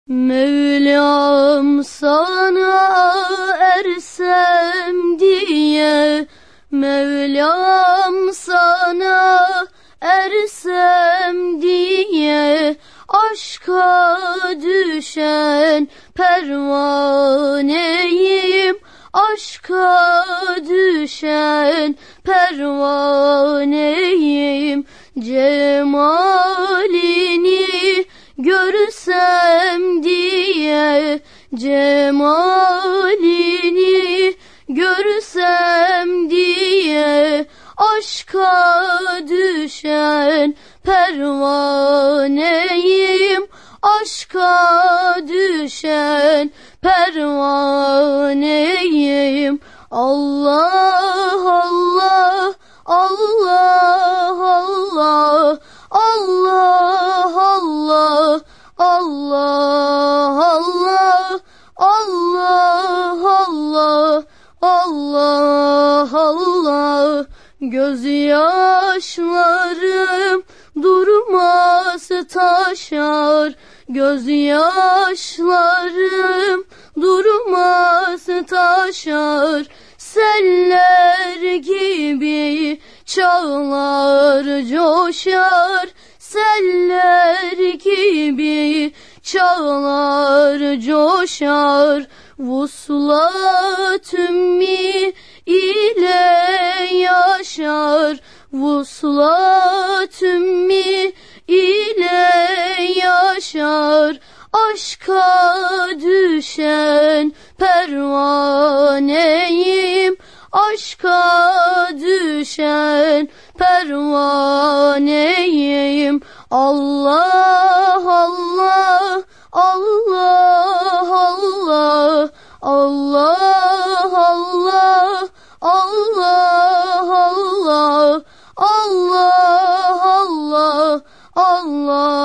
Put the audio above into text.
Mevlam sana ersem diye, Mevlam sana ersem diye, aşka düşen pervaneyim, aşka düşen pervaneyim. Cemalini görsem diye, cemalini görsem diye, aşka düşen pervaneyim, aşka düşen pervaneyim. Allah Allah, Allah Allah, Allah Allah, Allah Allah, Allah Allah, Allah Allah. Gözyaşlarım durmaz taşar, gözyaşlarım durmaz taşar. Seller gibi çağlar coşar, seller gibi çağlar coşar. Vuslat ümmi ile yaşar, vuslat ümmi ile yaşar. Aşka düşen pervaneyim, aşka düşen pervaneyim. Allah Allah, Allah Allah, Allah Allah, Allah Allah, Allah Allah, Allah